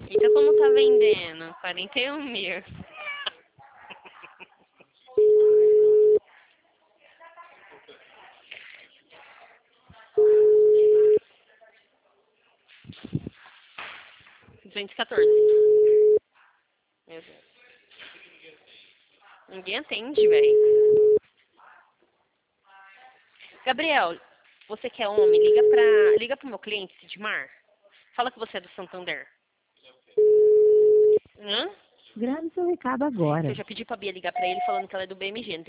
Então como tá vendendo? 41 mil. R$214. Meu Deus. Ninguém atende, velho. Gabriel, você que é homem, liga pro meu cliente, Sidmar. Fala que você é do Santander. Hã? Grave seu recado Que agora. eu já pedi pra Bia ligar pra ele falando que ela é do BMG.